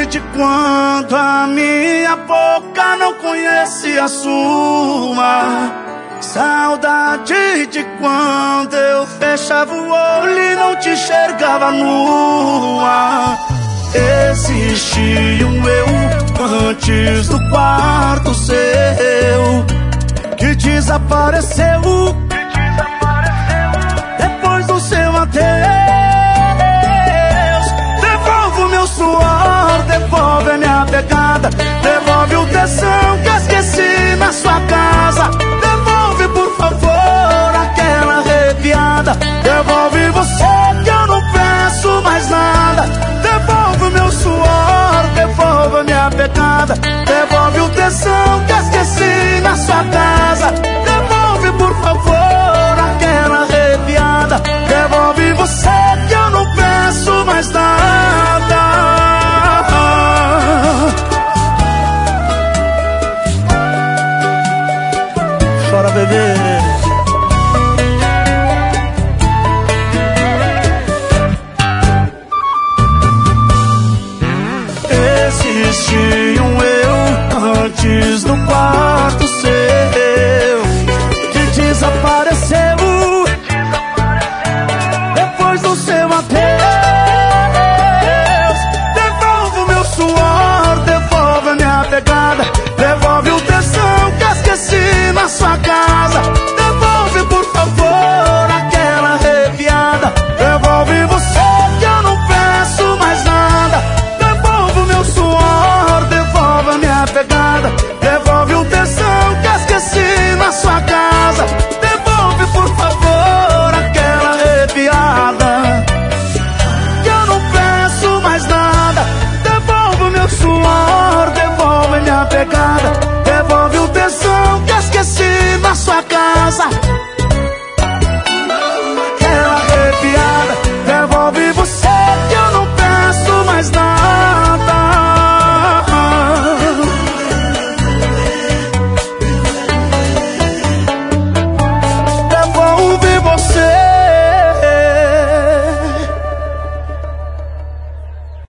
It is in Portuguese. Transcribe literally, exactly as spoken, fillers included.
de quando a minha boca não conhecia a sua. Saudade de quando eu fechava o olho e não te enxergava nua. Existia um eu antes do quarto seu que desapareceu depois do seu adeus. Devolve o meu suor, devolve a minha pegada, devolve o tesão que esqueci na sua casa.